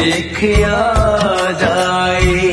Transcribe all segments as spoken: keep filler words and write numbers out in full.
देखिया जाए।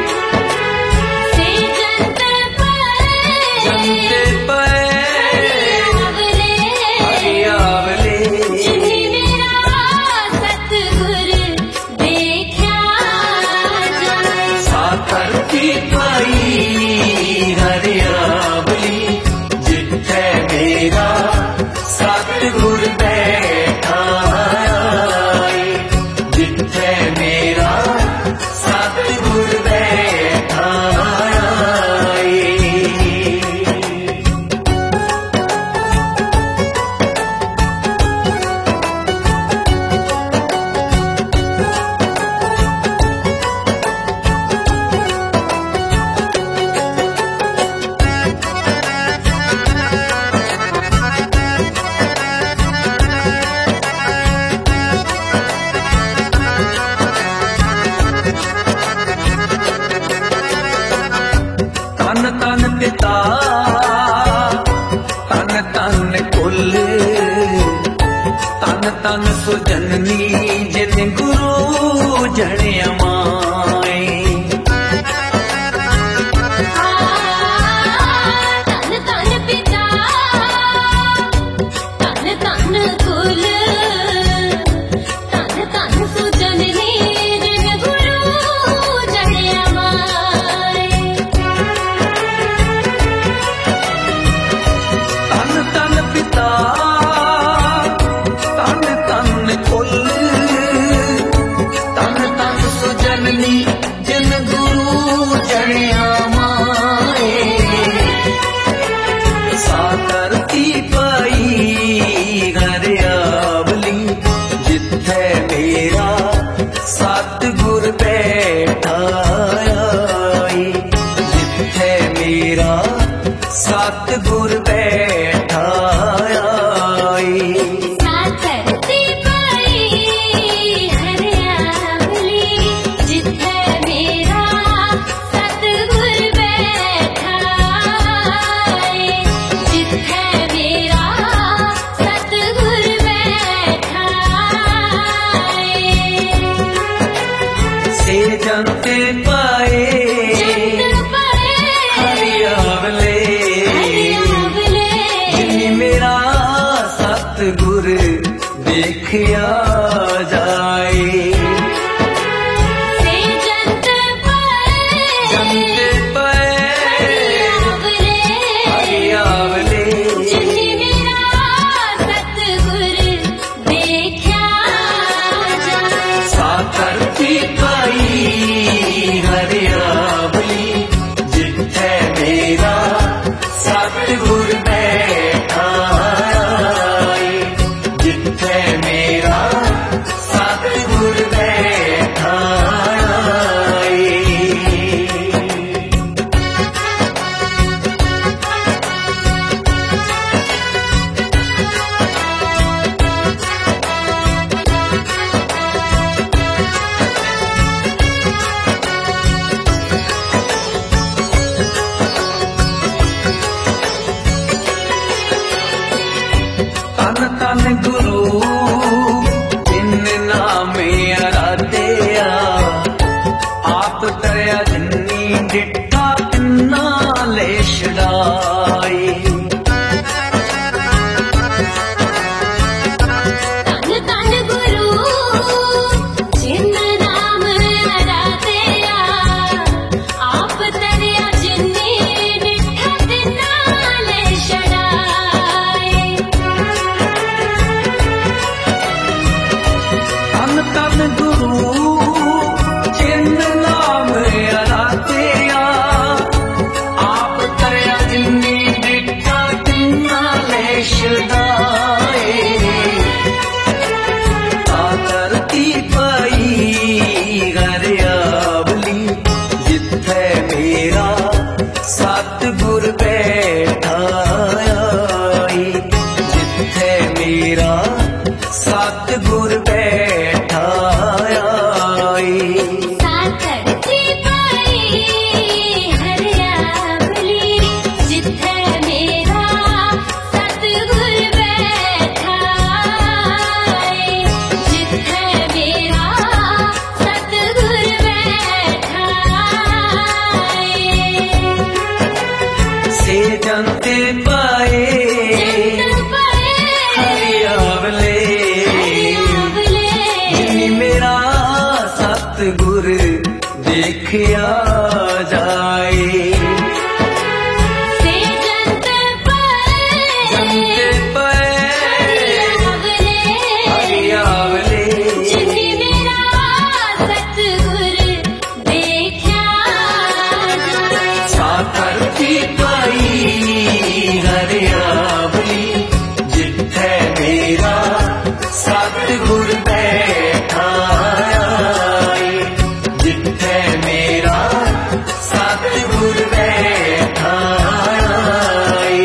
तन तन पिता तन तन कुल तन तन सुजननी जिन गुरु जनिया माए। तन तन पिता तन तन कुल तन तन सुजननी जिन गुरु जनिया माए। तन तन पिता तन तन कुल तन तन सुजननी जिन गुरु जनिया माए। साकरती पाई घर आवली जिथे मेरा सतगुर बैठा आई। जिथे मेरा सतगुर बैठा आई। साकरती पाई हरियावली जिथे मेरा सतगुर बैठा है। जिथे मेरा सतगुर बैठा है। से जनते पाए हरियावले जिन मेरा सतगुर देखिया जाए। जनते पाए हरियावले साकरती पाई हरियावले सतगुर देखिया जाए। से जंत पर जंते पे हरियावले जिन्हें मेरा सतगुर देखा जाए। साकर की पाई हरियावली जिथे मेरा सतगुर बैठा आए, जिथे मेरा सतगुर बैठा आए।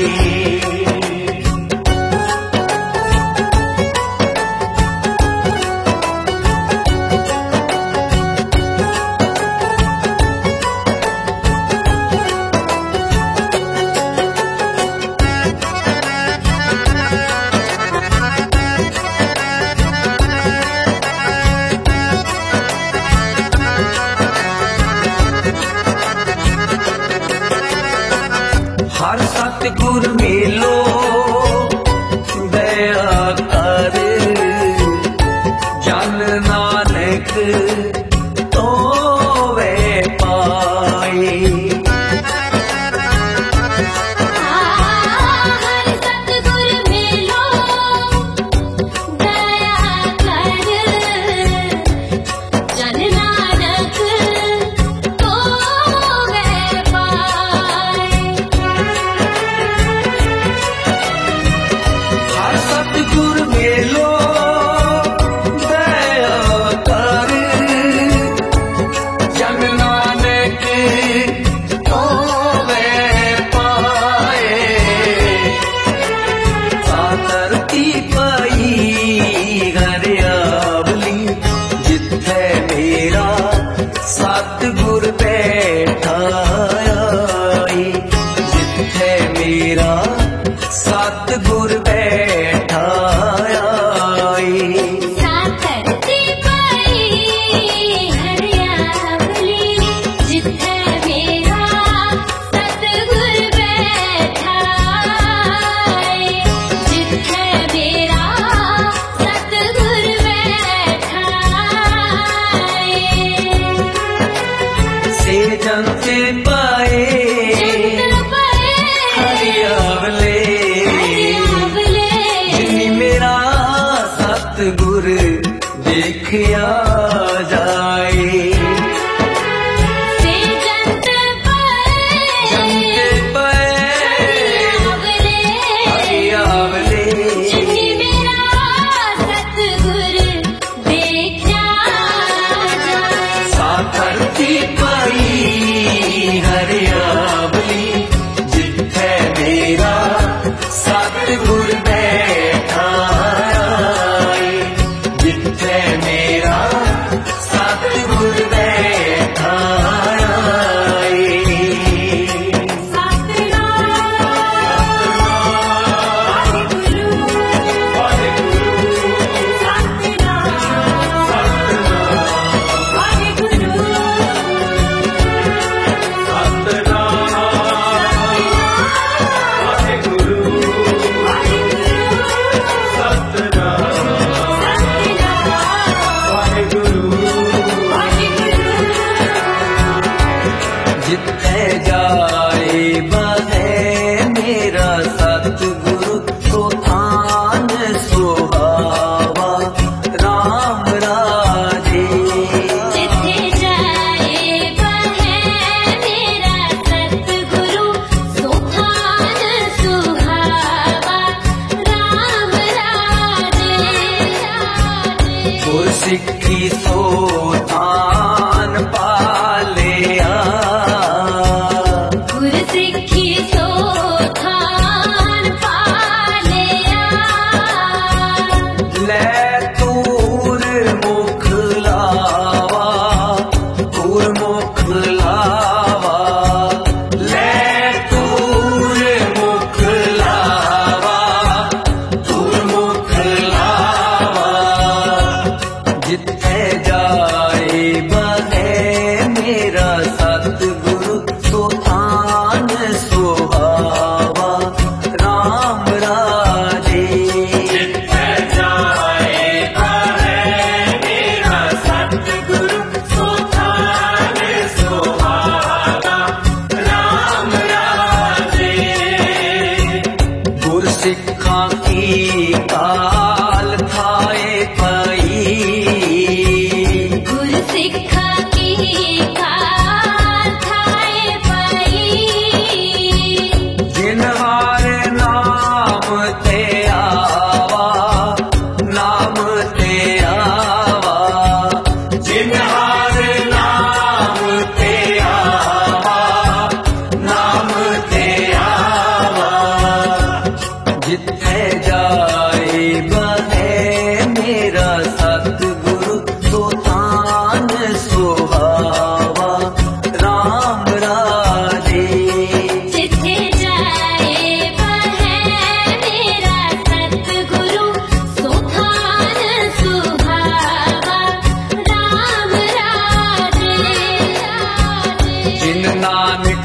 हर सतगुर मेलो दया कर, जन नानक तो वे पाए। हर सतगुर मिलो दया कर, जन नानक तो वे पाए। हर सतगुर मेलो दया कर,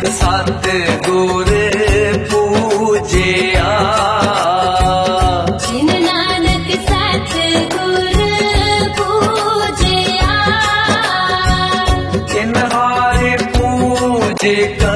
सतगुर पूजिया जिन नानक सतगुर पूजिया तिन्हारे पूज कर